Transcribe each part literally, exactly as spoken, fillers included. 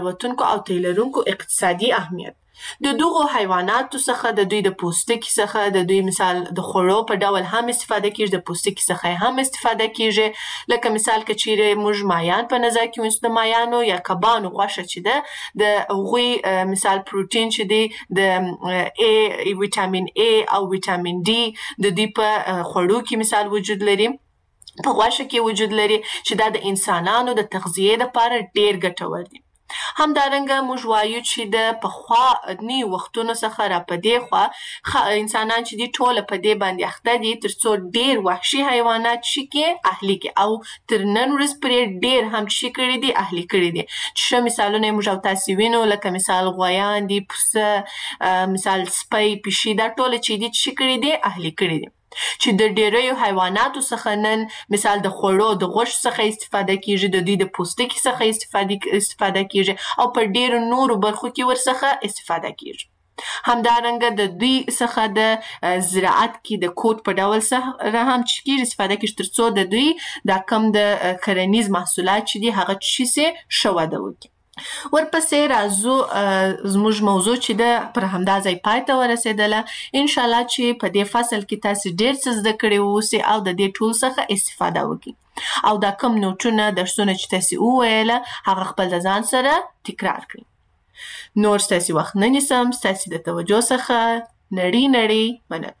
وتونکو او تیلرونکو اقتصادي اهمیت. د دغو حیواناتو څخه د دوی د پوستکي څخه د دوی مثال د خوړو په ډول هم استفاده کیږي، د پوستکي څخه هم استفاده کیږي. لکه مثال که چیرې موږ مایان په نظر کې ونیسو، د مایانو یا کبانو غوښه چې ده د هغوی مثال پروټین چې دی د ای ویټامین ای او ویټامین ډي د دوی په خوړو کې مثال وجود لري، په غوښه کې وجود لري، چې دا د انسانانو د تغذیې لپاره ډیر ګټور دي. همدارنګه موږ وایو چې د پخواني وختونو څخه را په دې خوا انسانان چې دي ټوله په دې باندې اخته دي تر څو ډیر وحشي حیوانات شي کې اهلي کې، او تر نن ورځ پرې ډیر هم شي کړي دي اهلي کړي دي. چې ښه مثالونه یې موږ او تاسې وینو، لکه مثال غویان دي، پسه، مثال سپی، پیشي، دا ټوله چې دي شي کړي دي اهلي کړي دي. چې د ډیریو حیواناتو څخه نن مثال د خوړو د غوښې څخه استفاده کیږي، د دوی د پوستکي څخه استفاده استفاده کیږي، او په ډیرو نورو برخو کې ورڅخه استفاده کیږي. همدارنګه د دوی څخه د زراعت کې د کوټ په ډول سره هم چې کیږي استفاده کیږي، تر څو د دوی دا کم د کرنیز محصولات چې دي هغه شي سي ښه وده وکړي. ورپسې راځو زموږ موضوع چې ده پر همدا ځای پای ته ورسېدله. انشاءالله چې په دې فصل کې تاسې ډېر څه زده کړي واوسئ او د دې ټول څخه استفاده وکړي، او دا کم نوټونه درسونه چې تاسې وویله هغه خپل د ځان سره تکرار کړئ. نور ستاسې وخت نه نیسم، ستاسې د توجه څخه نړۍ نړۍ مننه.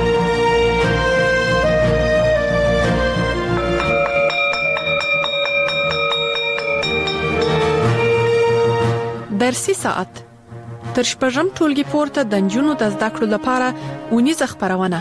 درسي ساعت تر شپږم ټولګي پورته د نجونو د زده کړو لپاره اونیزه خپرونه.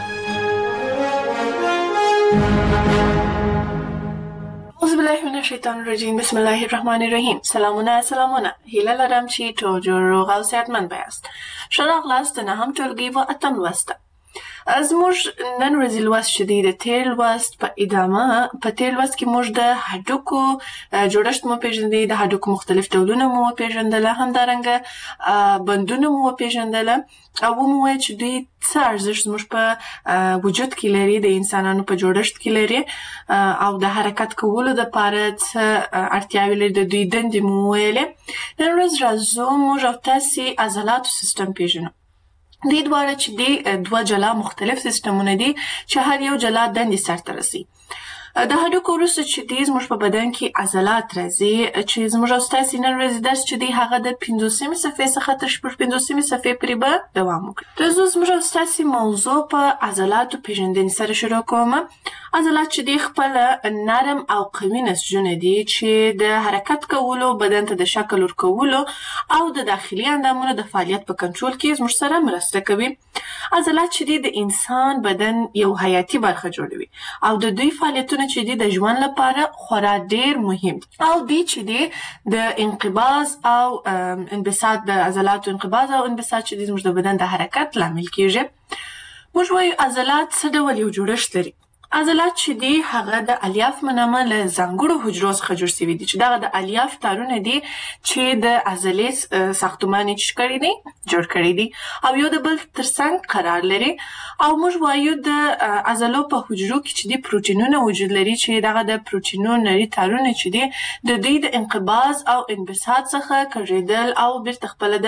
اعوذ بالله من الشیطان الرجیم، بسم الله الرحمن الرحیم. سلامونه سلامونه، هیله لرم چې ټول جوړ روغ او صحتمند یاست. ښه راغلاست د نهم ټولګي و اتم لوست ته. زموږ نن ورځې لوست چې دی د تیر لوست په ادامه. په تیر لوست کې موږ د هډوکو جوړښت مو پیژندلی، د هډوکو مختلف ډولونه مو وپیژندله، همدارنګه بندونه مو وپیژندله، او ومو ویل چې دوی څه ارزښت زموږ په وجود کې لري، د انسانانو په جوړښت کې لري، او د حرکت کولو دپاره څه اړتیاوې لري، د دوی دندې مو وویلې. نن ورځ راځو موږ او تاسې عضلاتو سیستم پیژنو. دې دواړه چې دي دوه جلا مختلف سیستمونه دي چې هر یو جلا دندې سرته رسوي. د هډوکو وروسته چې دی زموږ په بدن کې عضلات راځي، چې زموږ او ستاسې نن ورځې درس چې دی هغه د پنځوسمې صفحې څخه تر شپږ پنځوسمې صفحې پورې به دوام وکړي. راځو زموږ او ستاسې موضوع په عضلاتو پیژندنې سره شروع کوم. عضلات چې دی خپله نرم او قوي نسجونه دي چې د حرکت کولو، بدن ته د شکل ورکولو او د داخلي اندامونو د فعالیت په کنټرول کې زموږ سره مرسته کوي. عضلات چې دی د انسان بدن یو حیاتي برخه جوړوي، او د دوی فعالیتونه چې دی د ژوند لپاره خورا ډیر مهم دي، او دی چې دی د انقباض او انبساط، د عضلاتو انقباض او انبساط چې دی زموږ د بدن د حرکت لامل کیږي. موږ وایو عضلات څه ډول یو جوړښت لري. عضلات چې دی هغه د الیاف په نامه له ځانګړو حجرو څخه جوړ شوي دي، چې دغه د الیاف تارونه دي چې د عضلې ساختمان یې کړي دي جوړ کړي دي، او یو د بل تر څنګ قرار لري. او موږ وایو د عضلو په حجرو کې چې دی پروټینونه وجود لري، چې دغه د پروټینو نري تارونه چې دی د دوی د انقباض او انبساط څخه کږېدل او بیرته خپله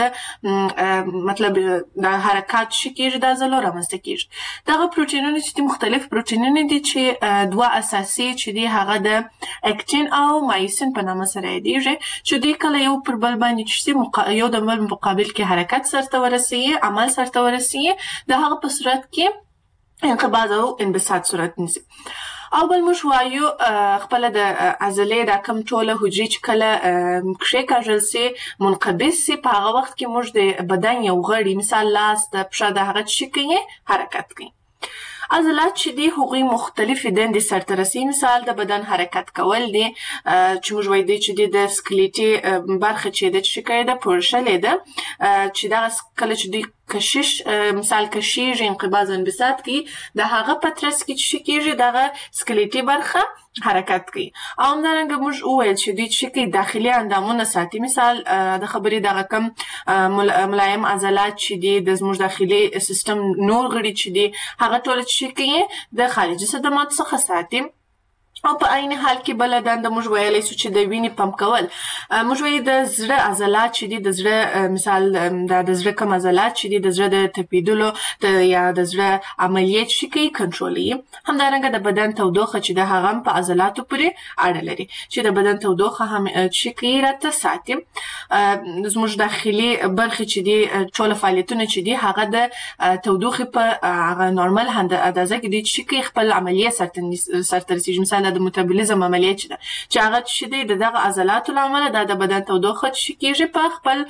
د مطلب د حرکات چې کېږي د عضلو رامنځته کېږي. دغه پروټینونه چې دی مختلف پروټینونه دي چې دوه اساسي چې دی هغه د اکتین او مایسین په نامه سره یادیږي، چې دوی کله یو پر بل باندې چې یو د بل مقابل کې حرکت سرته ورسوي، عمل سرته ورسوي، د هغه په صورت کې انقباض او انبساط صورت نیسي. او بل موږ وایو خپله د عضلې دا کم ټوله حجرې چې کله کښېکاږل سي، منقبض سي، په هغه وخت کې موږ د بدن یو غړي مثال لاس، د پښه، د هغه څه کوي حرکت کوي. عضلات چې دی هغوی مختلفې دندې سرته رسوي. مثال د بدن حرکت کول دی، چې موږ وایو دی چې دی د سکلیټي برخه چې ده چې کوي ده پورشلې ده، چې دغه کله چې دوی کشش مثال کشیږي، انقباض او انبساط کوي، د هغه په ترڅ کې چې کېږي دغه سکلیټي برخه حرکت کوي. او همدارنګه موږ وویل چې دوی چې کوي داخلي اندامونه ساتي. مثال د خبرې دغه کم ملایم عضلات چې دي د زموږ داخلي سیستم نور غړي چې دي هغه ټول چې کوي د خارجي صدماتو څخه ساتي. او په عین حال کې بل دنده موږ ویلی سو چې د وینې پمپ کول موږ وایي د زړه عضلات چې دي د زړه مثال د زړه کوم عضلات چې دي د زړه د تپیدلو یا د زړه عملیات شي کوي کنټرولوي. همدارنګه د بدن تودوخه چې د هغه په عضلاتو پورې اړه لري چې د بدن تودوخه هم چې کوي راته ساتي. زموږ داخلي برخې چې دي ټول فعالیتونه چې دي هغه د تودوخې په هغه نورمال اندازه کې دي چې کوي خپل عملیه سرته رسیږي. مثال د میتابولیزم عملیه چې ده چې هغه چې دی د دغه عضلاتو له امله دا د بدن تودوخه چې کېږي په خپل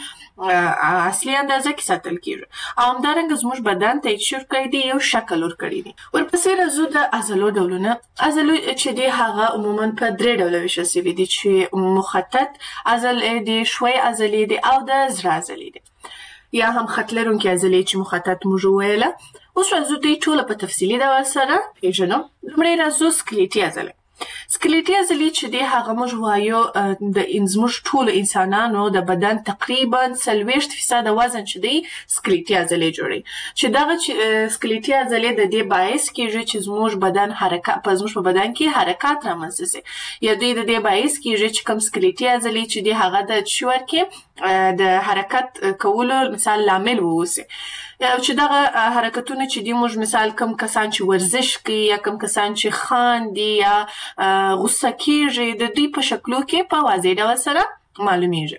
اصلي اندازه کې ساتل کېږي. او همدارنګه زموږ بدن ته چې ورکړی دی یو شکل ورکړی دی. ورپسې راځو د عضلو ډولونه. عضلو چې دی هغه عموما په درې ډوله ویشل سوي دي چې مخطط عضلې دي، ښوی عضلې دي او د زړه عضلې دي یا هم خط لرونکي عضلې چې مخطط موږ وویله. اوس راځو دوی ټوله په تفصیلي ډول سره پېژنو. لومړی راځو سکلیټي عضلې. سکلیټي عضلې چې دی هغه موږ وایو د زموږ ټولو انسانانو د بدن تقریبا څلوېښت فیصده وزن چې دی سکلیټي عضلې جوړوي. چې دغه سکلیټي عضلې د دې باعث کېږي چې زموږ بدن حرکت په زموږ په بدن کې حرکات رامنځته سي. یا دوی د دې باعث کېږي چې کوم سکلیټي عضلې چې دی هغه د څه ورکړي د حرکت کولو مثال لامل واوسي. چې دغه حرکتونه چې دی موږ مثال کم کسان چې ورزش کوي یا کم کسان چې خاندي یا غوسه کېږي د دوی په شکلو کې په واضح ډول سره معلومیږي.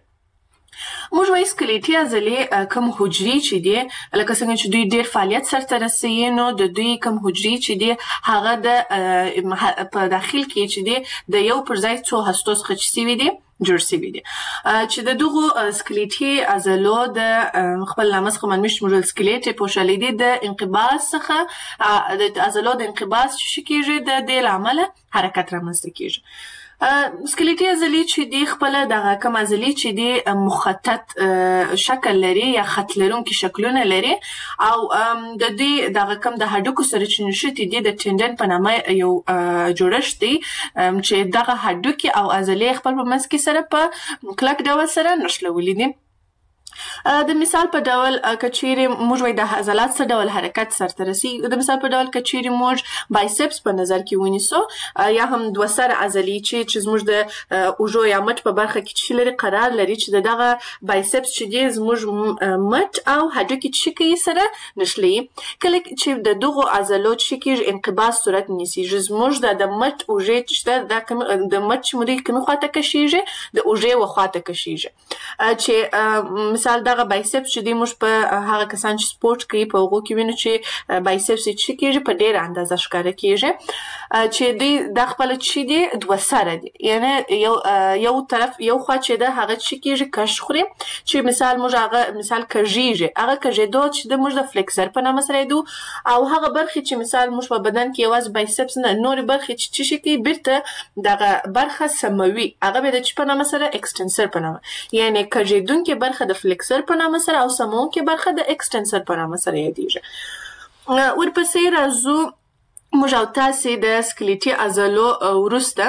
موږ وایي سکلیټي عضلې کم حجرې چې دي لکه څنګه چې دوی ډېر فعالیت سرته رسوي نو د دوی کم حجرې چې دي هغه د په داخل کې چې دي د یو پر ځای څو هستو څخه چې سوي دي جوړ سوي دي. چې د دغو سکلیټي عضلو د خپل نامه څخه معلومیږي چې موږ سکلیټ پوښلی دي د انقباض څخه د عضلو د انقباض چې کېږي د دې له امله حرکت رامنځته کېږي. سکلیټي عضلې چې دي خپله دغه کوم عضلې چې دي مخطط شکل لري یا خط لرونکي شکلونه لري او د دې دغه کوم د هډوکو سره چې نښتي دي د ټینډن په نامه یو جوړښت دی چې دغه هډوکي او عضلې خپل په منځ کې سره په کلک ډول سره نښلولي دي. د مثال په ډول کچيري موږ وای د عضلات څه ډول حرکت سرته رسیږي. د مثال په ډول کچيري موږ بایسپس په نظر کې ونیسو یا هم دوه سره عضلې چې چې زموږ د اوږو یا مټ په برخه کې چې لري قرار لري چې دغه بایسپس چې دی زموږ مټ او هډوکي چې کوي سره نښلي. کله چې د دغو عضلو چې کېږي انقباض صورت نیسي زموږ د مټ اوږې چې د د مټ چې مودې کومې خواته کشیږي د اوږې وخواته کشیږي چې مثال دغه بایسپس چې دی موږ په هغه کسان چې سپورت کوي په هغو کې وینو چې بایسپس یې چې کېږي په ډېره اندازه ښکاره کېږي چې دوی دا خپله چې دی دوه سره دي یعنې یو یو طرف یو خوا چې ده هغه چې کېږي کش خوري چې مثال موږ هغه مثال کږېږي هغه کږېدو چې د موږ د فلیکسر په نامه سره یدو او هغه برخې چې مثال موږ په بدن کې یوازې بایسپس نه نورې برخې چې څه شي کوي بیرته دغه برخه سموي هغه به د څه په نامه سره اکسټنسر په نامه یعنې کږېدونکې برخه د فلیکسر په نامه سره او سموونکې برخه د اکسټنسر په نامه سره یادیږي. ورپسې راځو موږ او تاسې د سکلیټي عضلو وروسته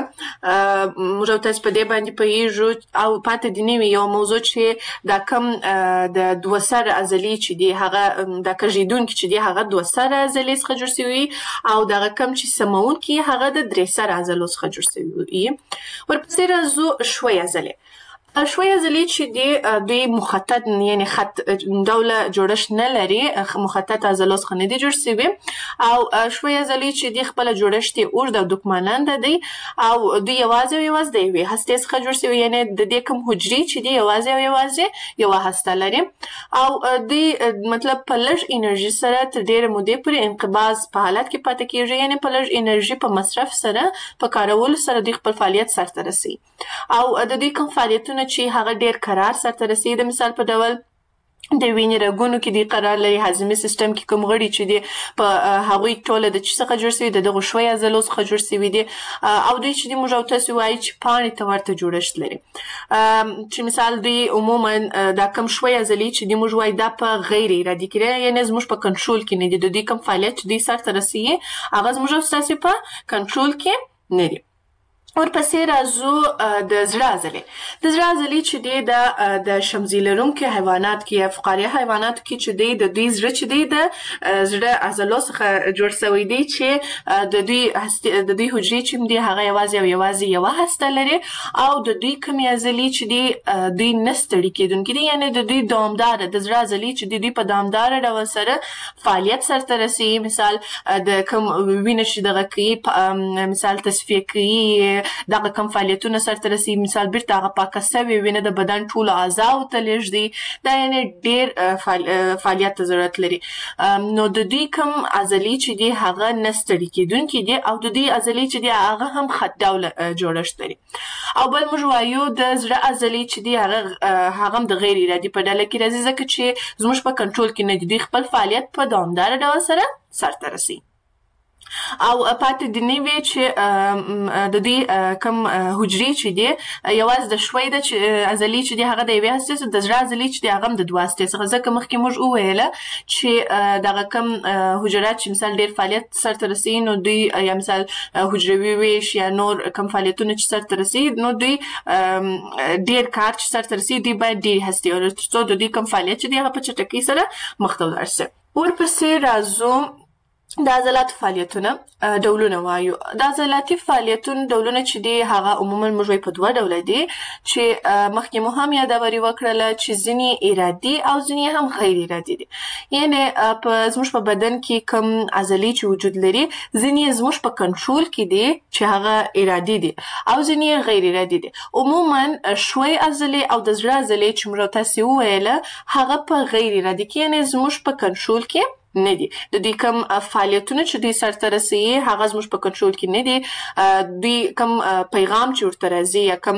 موږ او تاسې په دې باندې پوهېږو او پاتې دې نوي یو موضوع چې دا کوم د دوه سره عضلې چې دي هغه د کږېدونکي چې دي هغه دوه سره عضلې څخه جوړ سوي او دغه کوم چې سموونکي هغه د درې سره عضلو څخه جوړ سوي. ورپسې راځو ښوی عضلې. ښوی عضلې چې دي دوی مخطط یعنې خط ډوله جوړښت نه لري مخطط عضلو څخه نه دي جوړ سوي او ښوی عضلې چې دي خپله جوړښت یې اوږد او دوکماننده دی او دوی یوازې او یوازې د یوې هستې څخه جوړ سوي یعنې د دې کوم حجرې چې دي یوازې او یوازې یوه هسته لري او دوی مطلب په لږ انرژي سره تر ډېرې مودې پورې انقباض په حالت کې پاتې کېږي یعنې په لږ انرژي په مصرف سره په کارولو سره دوی خپل فعالیت سرته رسوي او د دوی کوم فعالیتونه چې هغه ډېر قرار سرته رسوي د مثال په ډول د وینې رګونو کې دی قرار لري هضمي سیستم کې کوم غړي چې دي په هغوی ټوله د څه څخه جوړ سوي د دغو ښوی عضلو څخه جوړ سوي دي او دوی چې دي موږ او تاسې وایي چې پاڼې ته ورته جوړښت لري چې مثال دوی عموما دا کوم ښوی عضلې چې دي موږ وایي دا په غیر ارادي کې یعنې زموږ په کنټرول کې نه دي د دوی کوم فعالیت چې دوی سرته رسوي هغه زموږ او ستاسې په کنټرول کې نه دي. ورپسې راځو د زړه عضلې د زړه عضلې چې دی د د شمزي لرونکي حیوانات کې یا فقاریه حیواناتو کې چې دی د دوی زړه چې دی د زړه عضلو څخه جوړ شوی دی چې د دوی د دوی حجرې چې دی هغه یوازې او یوازې یوه هسته لري او د دوی کومې عضلې چې دی دوی نه ستړي کېدونکي دي یعنې د دوی دوامداره د زړه عضلې چې دی دوی په دوامداره ډول سره فعالیت سرته رسوي مثال د کوم وینه چې دغه کوي مثال تصفیه کوي دغه کم فعالیتونه سرته رسي مثال بیرته هغه پاکه سوې وینه د بدن ټولو اعضاو ته لیږدي دا یعنې ډېر فعالیت ته ضرورت لري نو د دوی کوم عضلې چې دي هغه نه ستړي کېدونکي دي او د دوی عضلې چې دي هغه هم خط ډوله جوړښت لري او بل موږ وایو د زړه عضلې چې دي هغه هغه هم د غیر ارادي په ډله کې راځي ځکه چې زموږ په کنټرول کې نه دي دوی خپل فعالیت په دوامداره ډول سره سرته رسي او پاتې د نوې چې د دې کم حجرې چې دي یوازې د شوي د عضلې چې دي هغه د یوې هستې څخه د زړه عضلې چې دي هغه هم د دوه هستې څخه ځکه مخکې موږ وویله چې دغه کم حجرات چې مثال ډېر فعالیت سرته رسوي نو دوی یا مثال حجروي ویش یا نور کم فعالیتونه چې سرته رسوي نو دوی ډېر کار چې سرته رسوي دوی باید ډېرې هستې ولري تر څو د دوی کم فعالیت چې دي هغه په چټکۍ سره مخ ته ولاړ شي. ورپسې راځو د عضلاتو فعالیتونه ډولونه وایو د عضلاتي فعالیتونو ډولونه چې دي هغه عموما موږ وایو په دوه ډوله دي چې مخکې مو هم یادوري وکړله چې ځینې ارادي او ځینې هم غیر ارادي دي یعنې په زموږ په بدن کې کوم عضلې چې وجود لري ځینې زموږ په کنټرول کې دي چې هغه ارادي دي او ځینې غیر ارادي دي عموما شوي عضلې او د زړه عضلې چې موږ تاسې وویله هغه په غیر ارادي کې یعنې زموږ په کنټرول کې نه دي د دوی کوم فعالیتونه چې دوی سرته رسوي هغه زموږ په کنټرول کې نه دي دوی کوم پیغام چې ورته راځي یا کوم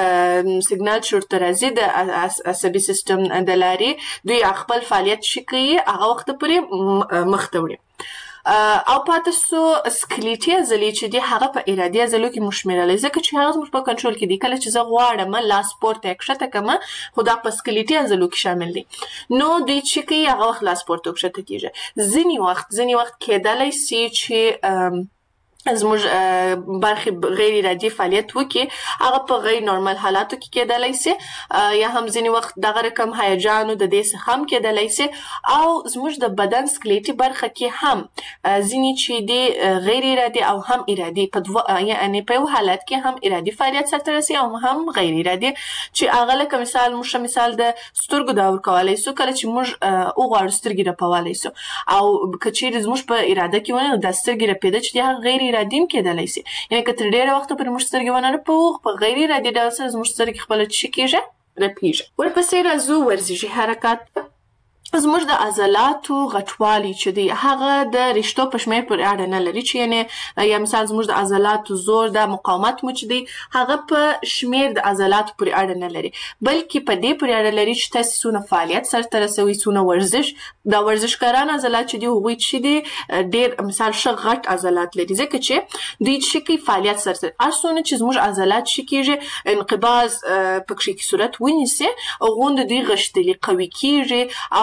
سیګنال چې ورته راځي د عصبي سیستم د لارې دوی خپل فعالیت شي کوي هغه وخت پورې مخ ته وړي او پاتې سو سکلیټي عضلې چې دي هغه په ارادي عضلو کې موږ شمېرلی ځکه چې هغه زموږ په کنټرول کې دي کله چې زه غواړم لاس پورته کښته کړمه خو دا په سکلیټي عضلو کې شامل دي نو دوی چې کوي هغه وخت لاس پورته کښته کېږي ځینې وخت ځینې وخت کېدلی سي چې زموږ برخې غیر ارادي فعالیت وکړي هغه په غیر نورمال حالاتو کې کېدلی سي یا هم ځینې وخت دغه رقم هیجانو د دې څخه هم کېدلی سي او زموږ د بدن سکلیټي برخه کې هم ځینې چې دي غیر ارادي او هم ارادي په دوه یعنې په یو حالت کې هم ارادي فعالیت سرته رسي او هم غیر ارادي چې هغه لکه مثال موږ مثال د سترګو دا ورکولی سو کله چې موږ وغواړو سترګې رپولی سو او که چیرې زموږ په اراده کې ونه نو دا سترګې رپېده چې دي هغه غیر ارادي هم کېدلی سي یعنې که تر ډېره وخته پورې موږ سترګې ونه رپوو په غیر ارادي ډول سره زموږ سترګې خپله څه کېږي رپېږي. ورپسې راځو ورزشي حرکات زموږ د عضلاتو غټوالی چې دی هغه د رشتو په شمېر پورې اړه نه لري چې یعنې یا مثال زموږ د عضلاتو زور د مقاومت مو چې دی هغه په شمېر د عضلاتو پورې اړه نه لري بلکې په دې پورې اړه لري چې تاسې څونه فعالیت سرته رسوي څونه ورزش دا ورزشکاران عضلات چې دي هغوی چې دي ډېر مثال ښه غټ عضلات لري ځکه چې دوی چې کوي فعالیت سرته هر څونه چې زموږ عضلات چې کېږي انقباض پکښې کې صورت ونیسي غونده دوی غښتلي قوي کېږي او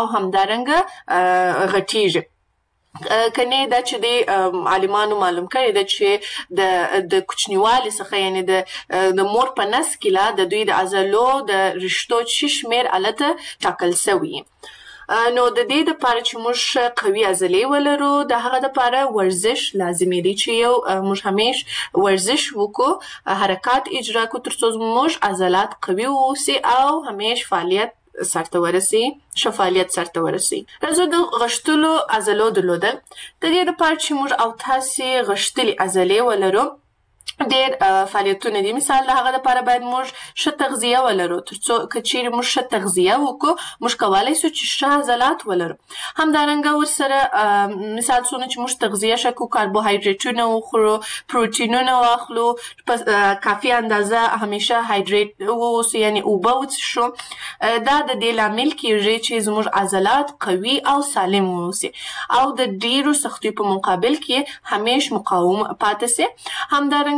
همدارنګه غټیږي کنه دا چې د عالمانو معلوم کړي دا چې د د کوچنیوالي څخه یعنی د د مور په نس کې لا د دوی د عضلو د رشتو چې شمېر الته ټاکل شوی نو د دې لپاره چې موږ قوي عضلې ولرو د هغه لپاره ورزش لازمي دی چې یو موږ همیش ورزش وکړو حرکات اجرا کړو تر څو موږ عضلات قوي واوسي او همیش فعالیت سرته ورسي شفالیت سرته ورسي. راځو د غښتلو عضلو درلودل د دې لپاره چې موږ او تاسې غښتلې عضلې ولرو ډېر فعالیتونه دي مثال د هغه لپاره باید موږ ښه تغذیه ولرو تر څو که چیرې موږ ښه تغذیه وکړو موږ کولی سو چې ښه عضلات ولرو همدارنګه ورسره مثال څونه چې موږ تغذیه ښه کړو کاربوهایډریټونه وخورو پروټینونه واخلو په کافي اندازه همیشه هایډریټ واوسو یعنې اوبه وڅښو دا د دې لامل کېږي چې زموږ عضلات قوي او سالم واوسي او د ډېرو سختیو په مقابل کې همیش مقاوم پاتې سي همدارنګه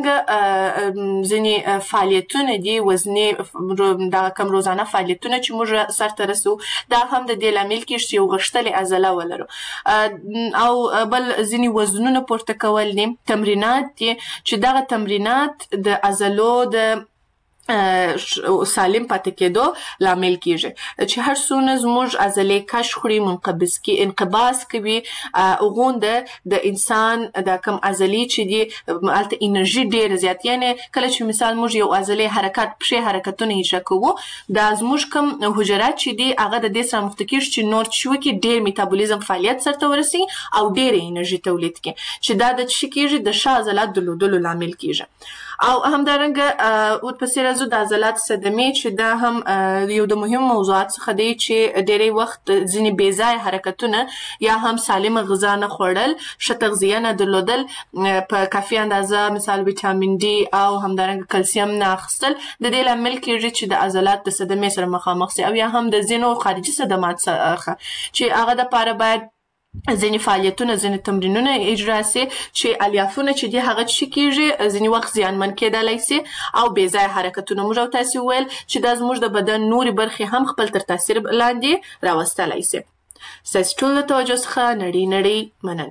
همدارنګه ځینې فعالیتونه دي وزني دا کم روزانه فعالیتونه چې موږ سرته رسو دا هم د دې لامل کېږي چې یو غښتلې عضله ولرو او بل ځینې وزنونه پورته کول دي تمرینات دي چې دغه تمرینات د عضلو د سالم پاتې کېدو لامل کېږي چې هر څونه زموږ عضلې کش خوري منقبض کی انقباض کوي اوغونده د انسان د کم عضلې چې دي الته انرژي ډېره زیات یعنی کله چې مثال موږ یو عضلې حرکت پښې حرکتونه اجرا کوو دا زموږ کم حجرات چې دي هغه د دې سره مخ ته کېږي چې نور شو کې ډېر میتابولیزم فعالیت سره ورسي او ډېر انرژي تولید کړي چې دا د څه کېږي د شا عضلات د لودلو لامل کېږي او همدارنګه ورپسې راځو د عضلات صدمې چې دا هم یو د مهم موضوعات څخه دی چې ډېری وخت ځینې بې ځایه حرکتونه یا هم سالمه غذا نه خوړل ښه تغذیه نه درلودل په کافي اندازه مثال ویټامین ډي او همدارنګه کلسیم نه اخیستل د دې لامل کېږي چې د عضلات د صدمې سره مخامخ سي او یا هم د ځینو خارجي صدمات څخه چې هغه دپاره باید ځینې فعالیتونه ځینې تمرینونه اجرا سي چې الیافونه چې دي هغه څه کېږي ځینې وخت زیانمن کېدلی سي او بې ځایه حرکتونه موږ او تاسې وویل چې دا زموږ د بدن نورې برخې هم خپل تر تاثیر لاندې راوستلی سي. ستاسې ټولو د توجه څخه نړۍ نړۍ مننه.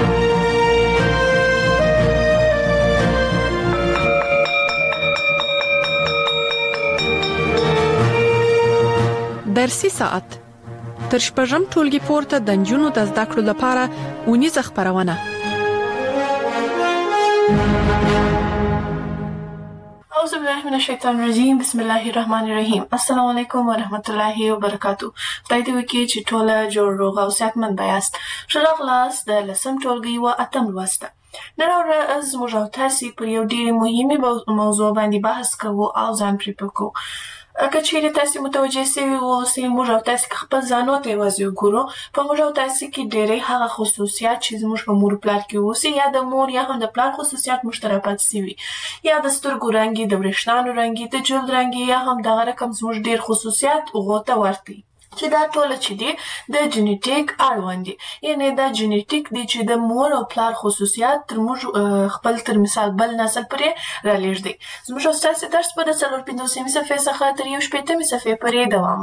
درسي ساعت تر شپږم ټولګي پورته د نجونو د زده کړو لپاره اونیزه خپرونه. اعوذ بالله من الشیطان الرجیم بسم الله الرحمن الرحیم. السلام علیکم ورحمت الله وبرکاتو. خدای دې وکړي چې ټوله جوړ روغ او صحتمند یاست. ښه راغلاست د لسم ټولګي و اتم لوست ته. نن ورځ موږ او تاسې پر یو ډېرې مهمې موضوع باندې بحث کوو او ځان پرې پوه کوو. که چیرې تاسې متوجه سوي اوسئ موږ او تاسې که خپل ځانو ته یوازې وګورو په موږ او تاسې کې ډېری هغه خصوصیات چې زموږ په مور پلار کې اوسي یا د مور یا هم د پلار خصوصیات موږ ته راپاتې سوي یا د سترګو رنګ د وریښتانو رنګ د جلد رنګ یا هم دغه رقم زموږ ډېر خصوصیات هغو ته ورته چې دا ټوله چې دي د جینیټیک اړوند دي یعنې دا جینیټیک دی چې د مور او پلار خصوصیات تر موږ خپل تر مثال بل نسل پورې رالېږدي. زموږ او ستاسې درس به د څلور پنځوسمې صفحې څخه تر یو شپېتمې صفحې پورې دوام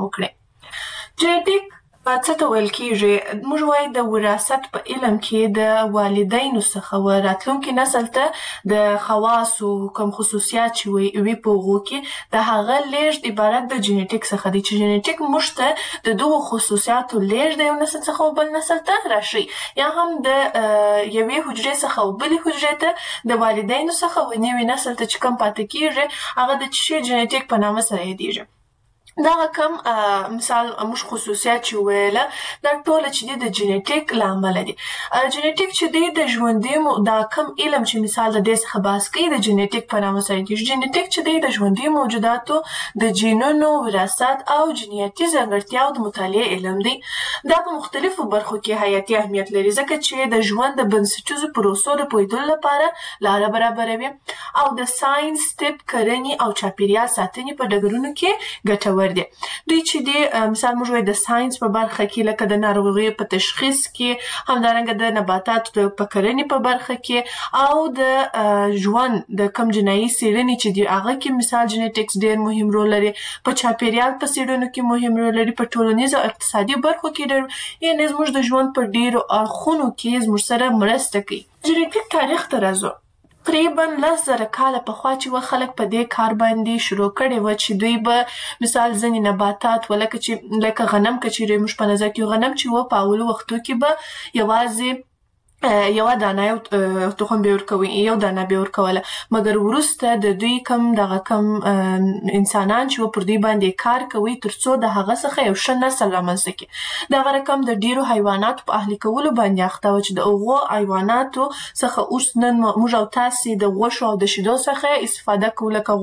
وکړي. جینیټیک څه ته ویل کېږي؟ موږ وایو د وراثت په علم کې د والدینو څخه و راتلونکي نسل ته د خواصو کوم خصوصیات چې وي په هغو کې د هغه لیږد عبارت د جینیټیک څخه دی چې جینیټیک موږ ته د دغو خصوصیاتو لیږد د یو نسل څخه و بل نسل ته راشي یا هم د یوې حجرې څخه و بلې حجرې ته د والدینو څخه و نوي نسل ته چې کوم پاتې کېږي هغه د څه جینیټیک په نامه سره یادېږي. دغه کم مثال موږ خصوصیات چې ویله دا ټوله چې دي د جینیټیک له امله دي. جینیټیک چې دی د ژوندي دا کم علم چې مثال د دې څخه بحث کوي د جینیټیک په نامه سره کېږي. جینیټیک چې دی د ژوندي موجوداتو د جینونو وراثت او جینیاتي ځانګړتیاو د مطالعې علم دی. دا په مختلفو برخو کې حیاتي اهمیت لري ځکه چې د ژوند د بنسټیزو پروسو د پوهېدلو لپاره لاره برابروي او د ساینس طب کرنې او چاپیریال ساتنې په ډګرونو کې ګټور دي. دوی چې دی مثال موږ وایو د ساینس په برخه کې لکه د ناروغیو په تشخیص کې همدارنګه د نباتاتو په کرنې په برخه کې او د ژوند د کم جنایي څېړنې چې دی هغه کې مثال جینیټکس ډېر مهم رول لري. په چاپیریال په څېړنو کې مهم رول لري. په ټولنیزو او اقتصادي برخو کې ډېر یعنې زموږ د ژوند په ډېرو اړخونو کې زموږ سره مرسته کوي. جینیټیک تاریخ ته راځو. تقریبا لس زره کاله پخوا چې و خلک په دې کار باندې شروع کړی و چې دوی به مثال ځینې نباتات و لکه چې لکه غنم که چیرې موږ په نظر کې غنم چې و په اولو وختو کې به یوازې یوه دانه یو تخم به ورکوي یو دانه به ورکوله مګر وروسته د دوی کم دغه کم انسانان چې و پر دوی باندې کار کوي تر څو د هغه څخه یو ښه نسل رامنځته کړي. دغه رقم د ډېرو حیواناتو په اهلي کولو باندې اخته و چې د هغو حیواناتو څخه اوس نن موږ او تاسې د غوښو او د شیدو څخه استفاده کوو لکه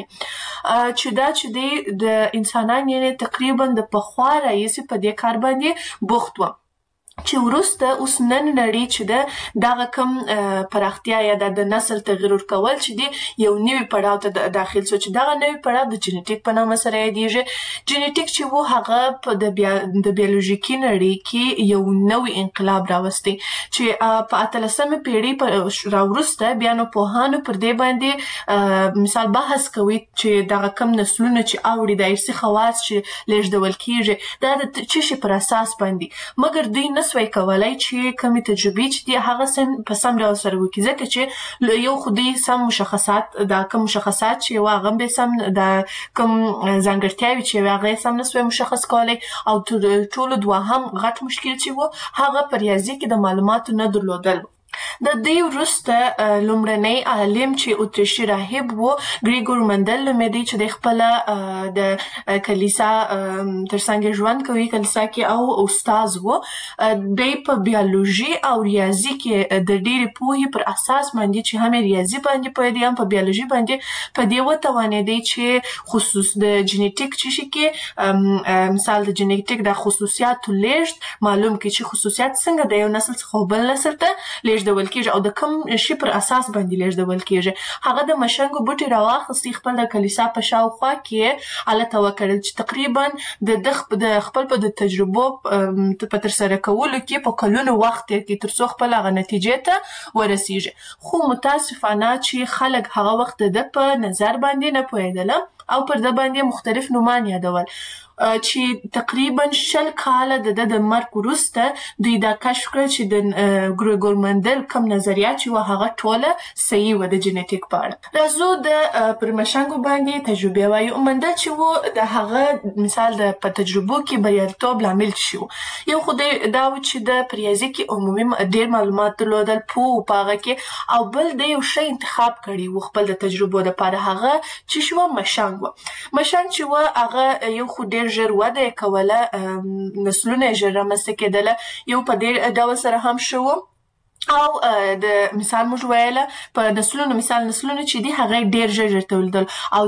غواګانې چې دا چې دی د انسانان یعنې تقریبا د پخوا راهیسې په دې کار باندې بوخت و. چې وروسته اوس نن نړۍ چې ده دغه کم پراختیا یا د نسل تغیر ورکول چې دی یو نوي پړاو ته داخل شو چې دغه نوي پړاو د جینیټیک په نامه سره یادیږي. جینیټیک چې و هغه په د بیا د بیولوژیکي نړۍ کې یو نوی انقلاب راوستی چې په اتلسمه پیړۍ په راوروسته بیا نو پوهانو پر دې باندې مثال بحث کوي چې دغه کم نسلونه چې اوړي د ارثي خواص چې لیږدول کیږي دا د څه شي پر اساس باندې مګر دوی نسوي کولای چې کومې تجربې چې دي هغه سم په سم ډول سره وکړي ځکه چې یو خو دوی سم مشخصات دا کوم مشخصات چې یو هغه به سم د کوم ځانګړتیاوې چې هغه سم نسوي مشخص کولی او ټولو دوهم غټ مشکل چې و هغه په ریاضي کې د معلوماتو نه درلودل. د دې وروسته لومړنی عالم چې اتریشي راهب و ګریګور مندل نومېده چې د خپله د کلیسا ترڅنګ ژوند کوي کلیسا کې او استاد و دی په بیولوژي او ریاضي کې د ډېرې پوهې پر اساس باندې چې هم ریاضي باندې پوهېده هم په بیولوژي باندې په دې وتوانېدی چې خصوص د جینیټیک چې شي کې مثال د جینیټیک د خصوصیاتو لیږد معلوم کړي چې خصوصیات څنګه د یو نسل څخه بل نسل ته لیږدول کیږي او د کوم شي پر اساس باندې لیږدول کیږي. هغه د مشنګو بوټي راواخیستي خپل د کلیسا په شاوخوا کې هلته وکړل چې تقریبا د د خپل په د تجربو په ترسره کولو کې په کلونو وخت تېر کړي تر څو خپل هغه نتیجې ته ورسیږي. خو متاسفانه چې خلک هغه وخت د په نظر باندې نه پوهېدل او پر د باندې مختلف نومان یادول چې تقریبا شل کاله د د مرګ وروسته دوی دا کشف کړ چې د ګریګور مندل کوم نظریات چې و هغه ټوله صحیح و د جینیټیک په اړه. راځو د پر مشنګو باندې تجربې وایو. مندل چې و د هغه مثال د په تجربو کې بریالیتوب لامل شو یو خو دا و چې د په ریاضي کې عمومي ډېر معلومات درلودل پوه په هغه کې او بل د یو شی انتخاب کړي و خپل د تجربو لپاره هغه چې شو مشنګ و. مشنګ چې و هغه یو خو ډېر ژر وده یې کوله نسلونه یې ژر رامنځته کېدله یو په دې ډول سره هم شو او د مثال موږ ویله په نسلونو مثال نسلونه چې دي هغه ډېر ژر ژر تولیدل او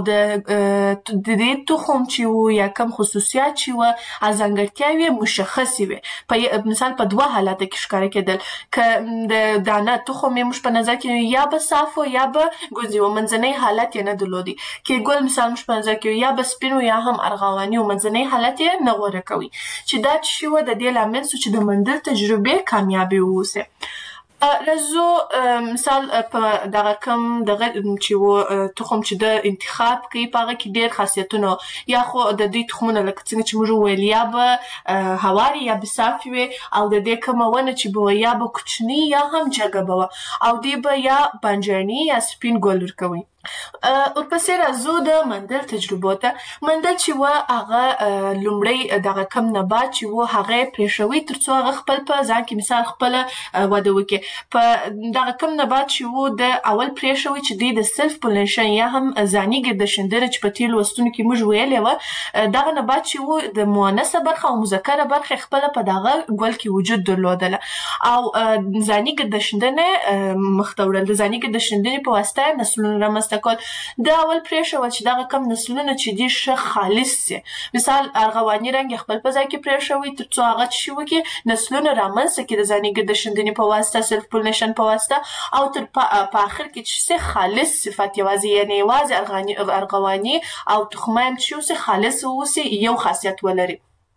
د دې تخم چې و یا کم خصوصیات چې و ځانګړتیاوې مشخصې وې په مثال په دوه حالاتو کې ښکاره کېدل که د دانه تخم یې موږ په نظر کې یا به صاف و یا به ګوزي و منځنی حالت یې نه درلودی کې ګل مثال موږ په نظر کې یا به سپین و یا هم ارغواني و منځنی حالت یې نه غوره کوي چې دا چې و د دې لامل شو چې د مندل تجربې کامیابې واوسي. راځو مثال په دغه کم دغه چې و تخم چې د انتخاب کوي په هغه کې ډېر خاصیتونه یا خو د دوی تخمونه لکه څنګه چې موږ وویل یا به هوارې یا به صافې وي او د دې کومه ونه چې به یا به کوچني یا هم جګه به وه او دوی به یا بانجاني یا سپین ګل ورکوي. ورپسې راځو د مندل تجربو ته. مندل چې و هغه لومړی دغه کم نبات چې و هغه یې پرېښوي تر څو هغه خپل په ځان کې مثال خپله وده وکړي. په دغه کم نبات چې و د اول پرېښوي چې دوی د سلف پولینیشن یا هم ځاني ګردشندنه چې په تېرو لوستونو کې موږ ویلې وه دغه نبات چې و د مؤنثه برخه او مذکره برخه خپله په دغه ګل کې وجود درلودله او ځاني ګردشندنه مخ ته وړل. د ځاني ګردشندنې په واسطه نسلونه رامنځته کول. دا اول پرېښول چې دغه کم نسلونه چې دي ښه خالص سي مثال ارغواني رنګ یې خپل په ځای کې پرېښوي تر څو هغه څه وکړي نسلونه رامنځته کړي د ځاني ګردشندنې په واسطه سلف پولینیشن په واسطه او تر په آخر کې چې سي خالص صفت یوازې یعنې یوازې ارغواني او تخمه هم چې اوسي خالص واوسي یو خاصیت ولري.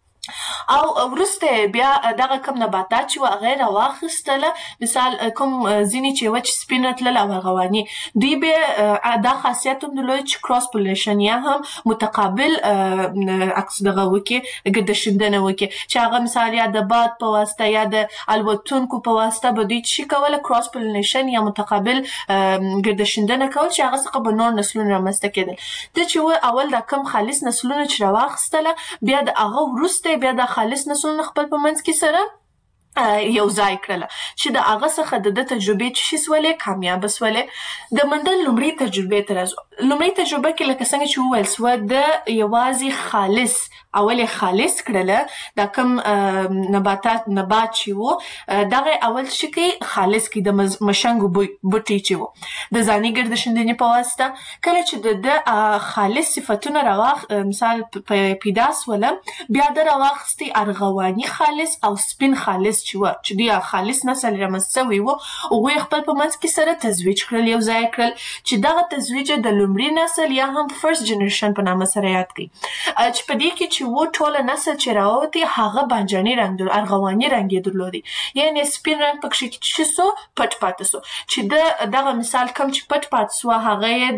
او وروسته بیا دغه کم نباتات چې و هغه یې راواخیستله مثال کوم ځینې چې وه چې سپینه تلل او ارغواني دوی بیا دا خاصیت هم درلود چې کراس پولینیشن یا هم متقابل عکس دغه وکړي ګردشندنه وکړي چې هغه مثال یا د باد په واسطه یا د الوتونکو په واسطه به دوی څه کوله کراس پولینیشن یا متقابل ګردشندنه کول چې هغه څخه به نور نسلونه رامنځته کېدل. دا چې و اول دا کم خالص نسلونه چې راواخیستله بیا د هغه وروسته بیا د خالص نسلونه خپل په منځ کې سره یو ځای کړله چې د هغه څخه د ده تجربې چې شي سولې کامیابه سولې. د مندل لومړۍ تجربې ته راځو. لومړی تجربه کې لکه څنګه چې وویل سوه د یوازې خالص اول یې خالص کړله دا کوم نباتات نبات چې و دغه اول څه کوي خالص کړي د مشنګو بوټي چې و د ځاني ګردشندنې په واسطه. کله چې د خالص صفتونه راواخ مثال پیدا سوله بیا د راواخستي ارغواني خالص او سپین خالص چې و چې دوی خالص نسل رامنځته سوي و هغوی خپل په منځ کې سره تزویج کړل یو ځای کړل چې دغه تزویج د لومړي نسل یا هم فرست جنریشن په نامه سره یاد کړي چې په دې کې چې و ټوله نسل چې راووتي هغه بانجاني رنګ درلود ارغواني رنګ یې درلودی یعنې سپین رنګ پکښې چې سو پټ پاته سو چې د دغه مثال کم چې پټ پاته سو هغه یې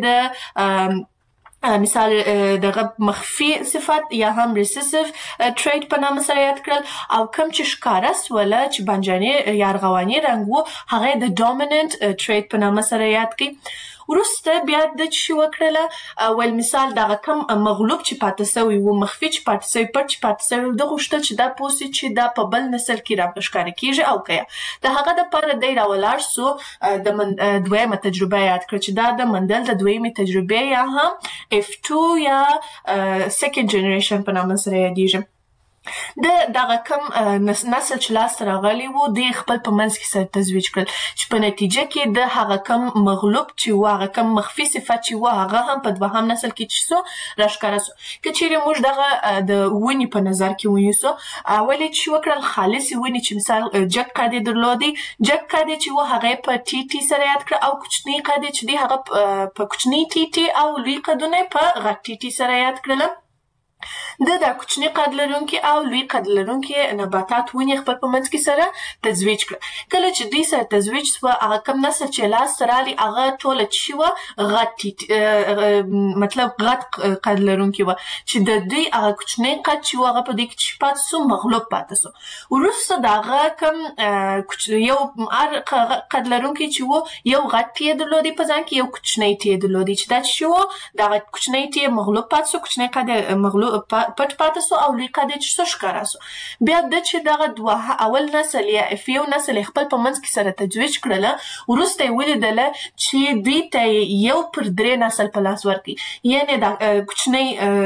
د مثال دغه مخفي صفت یا هم ریسیسیو تریټ په نامه سره یاد کړل او کم چې ښکاره سوله چې بانجاني یا ارغواني رنګ و هغه یې د ډومیننټ تریټ په نامه سره یاد کړي. وروسته بیا د څه وکړله ول مثال دغه کم مغلوب چې پاته سوی و مخفي چې پاته سوی پټ چې پاته سوی د غوښتل چې دا پوسي چې دا په بل نسل کې راښکاره کیږي او که د هغه دپاره دی راولاړ سو د دویمه تجربه یاد کړه چې دا د مندل د دویمې تجربې یا هم اف ټو یا سیکنډ جنریشن په نامه سره یادیږي. د دغه کم نسل چې لاسته راغلی و دوی خپل په منځ کې سره تزویج کړل چې په نتیجه کې د هغه کم مغلوب چې و هغه کم مخفي صفت چې و هغه هم په دوهم نسل کې چې سو راښکاره سو. که چیرې موږ دغه د ونې په نظر کې ونیسو اول یې چې وکړل خالصې ونې چې مثال جګ قد یې درلودی جګ قد یې چې و هغه یې په ټي ټي سره یاد کړه او کوچني قد یې چې دی هغه په کوچني ټي ټي او لوی قدونه یې په غټ ټي ټي سره یاد کړله. د دا کوچني قد لرونکي او لوی قد لرونکي نباتات ونې خپل په منځ کې سره تزویج کړه. کله چې دوی سره تزویج سوه هغه کم نسل چې لاسته راغلي هغه ټوله چې وه غټ مطلب غټ قد لرونکي وه چې د دوی هغه کوچنی قد چې و هغه په دې کې چې پاته سو مغلوب پاته سو. وروسته د هغه کم یو قد لرونکي چې و یو غټ ټی یې درلودی په ځان کې یو کوچنی ټی یې درلودی چې دا چې و دغه کوچنی ټی یې مغلوب پاته سو کوچنی قد یې مغلوب پټ پاته سو او لوی قد یې چې څه ښکاره سو. بیا د چې دغه دوه اول نسل یا اف یو نسل خپل په منځ کې سره تجویج کړله وروسته یې ولیدله چې دوی ته یو پر درې نسل په لاس ورکړي یعنې دا کوچنی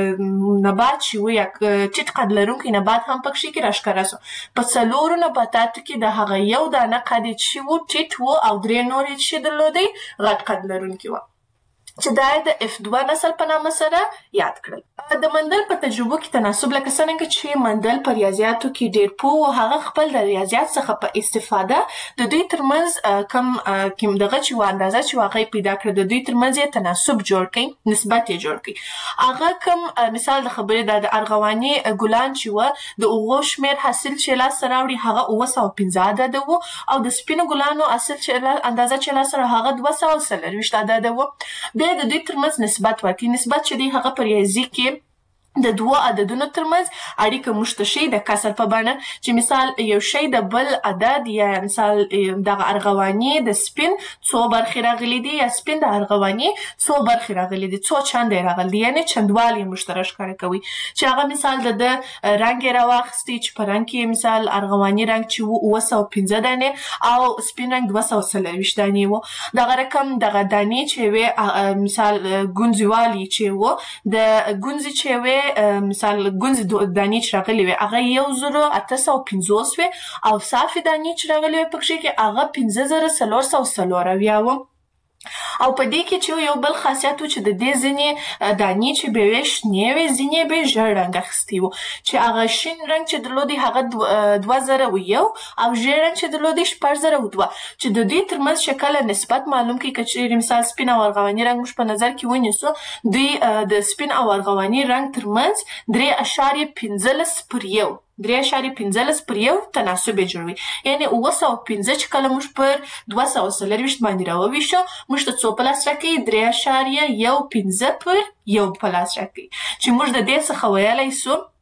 نبات چې و یا ټیټ قد لرونکی نبات هم پکښې کې راښکاره سو. په څلورو نباتاتو کې د هغه یو دانه قد یې چې و ټیټ و او درې نور یې چې درلودی غټ قد لرونکي وه چې دا یې د اف دوه نسل په نامه سره یاد کړل. د مندل په تجربو کې تناسب لکه څرنګه چې مندل په ریاضیاتو کې ډېر پوه و هغه خپل د ریاضیات څخه په استفاده د دوی ترمنځ کم کوم دغه چې و اندازه چې و هغه یې پیدا کړه د دوی ترمنځ یې تناسب جوړ کړي نسبت یې جوړ کړي. هغه کم مثال د خبرې دا د ارغواني ګلان چې و د هغو شمېر حاصل چې لاسته راوړي هغه اوه سوه پنځه عدده و او د سپینو ګلانو حاصل چې اندازه چې لاسته راوړي هغه دوه سوه څلرویشت عدده و. بیا د دوی ترمنځ نسبت ورکړي نسبت چې دی هغه په ریاضي کې د دوه عددونو ترمنځ اړیکه موږ ته ښیي د کسر په بڼه چې مثال یو شی د بل عدد یا مثال دغه ارغواني د سپین څو برخې راغلي دي یا سپین د ارغواني څو برخې راغلي دي څو چنده یې راغلي دي یعنې چندوالی موږ ته راښکاره کوي چې هغه مثال د ده رنګ یې راواخیستی چې په رنګ کې مثال ارغواني رنګ چې و اوه سوه پنځه دانې او سپین رنګ دوه سوه څلرویشت دانې و. دغه رقم دغه دانې چې وې مثال ګونځیوالي چې و د ګونځې چې وې مثال ګونځې دانې چې راغلې وې هغه یو زرو اته سوه پنځوس وې او صافې دانې چې راغلې وې پکښې کې هغه پنځه زره څلور سوه څلور اویا وه. او په دې کې چې یو بل خاصیت و چې د دې ځینې دانې چې به وې شنې وې ځینې به یې ژړ رنګ اخیستی و چې هغه شین رنګ چې درلودی هغه دوه زره و یو او ژیړ رنګ چې درلودی شپږ زره و دوه چې د دوی ترمنځ شکل نسبت معلوم کړي که چیرې مثال سپین او ارغواني رنګ موږ په نظر کې ونیسو دوی د سپین او ارغواني رنګ ترمنځ درې اعشاریې پنځلس پر یو درې اعشاریې پنځلس پر یو تناسب یې جوړوي یعنې اوه سوه پنځه چې کله موږ پر دوه سوه څلرویشت باندې راوویشو موږ ته څو په لاس راکوي درې اعشاریې یو پنځه پر یو په لاس راکوي چې موږ د دې څخه ویلی سو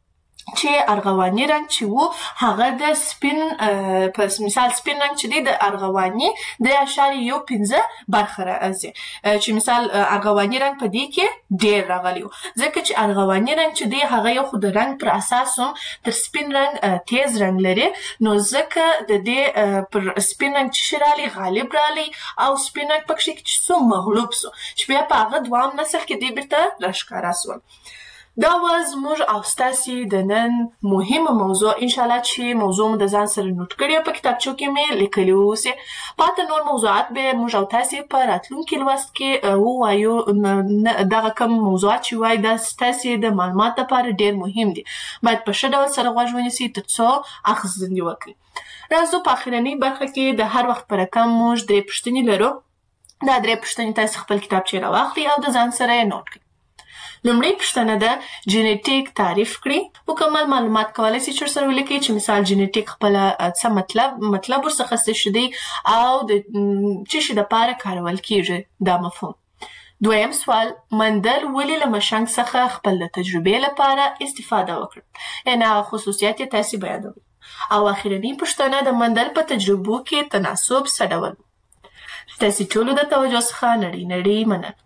چې ارغواني رنګ چې وو هغه د سپین په مثال سپین رنګ چې دی د ارغواني د اشاریه یو پنځه برخه راځي چې مثال ارغواني رنګ په دې کې ډېر راغلی و ځکه چې ارغواني رنګ چې دی هغه یو خو د رنګ پر اساس هم تر سپین رنګ تیز رنګ لري نو ځکه د دې پر سپین رنګ چې رالی غالب رالی او سپین رنګ پکې چې څو مغلوب سو چې بیا په هغه دوام نسل کې دی بیرته راښکاره سول. دا و زموږ او ستاسې د نن مهمه موضوع انشاءالله چې موضوع مو د ځان سره نوټ کړې په کتابچو کې مې لیکلي اوسې پاته نور موضوعات به موږ او تاسې په راتلونکي لوست کې ووایو دغه کوم موضوعات چې وایي دا ستاسې د معلومات لپاره ډېر مهم دي باید په ښه ډول سره غوږ ونیسئ تر څو اخیستنې وکړئ. راځو په اخرنۍ برخه کې د هر وخت په رقم موږ درې پوښتنې لرو. دا درې پوښتنې تاسې خپل کتابچې راواخلئ او د ځان سره یې نوټ کړئ. لومړی پوښتنه ده جینیټیک تعریف کړئ. مکمل معلومات کولی شئ چې ورسره ولیکئ چې مثال جینیټیک خپله څه مطلب مطلب ورڅخه څه شی دی او د څه شي دپاره کارول کیږي دا مفهوم. دویم سوال مندل ولې له مشنګ څخه خپل د تجربې لپاره استفاده وکړه یعنې هغه خصوصیات یې تاسې بیانوئ. او اخرنۍ پوښتنه د مندل په تجربو کې تناسب څه ډول و. ستاسې ټولو د توجه څخه نړۍ نړۍ مننه.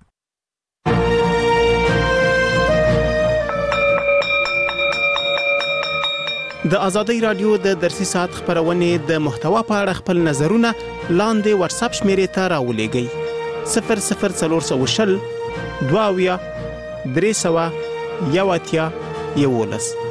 د ازادۍ رادیو د درسي ساعت خبرونې د محتوا په اړه خپل نظرونه لاندې واتس اپ شمیرې ته راولېږئ صفر صفر څلور سوه شل دوه اویا درې سوه یو اتیا یولس.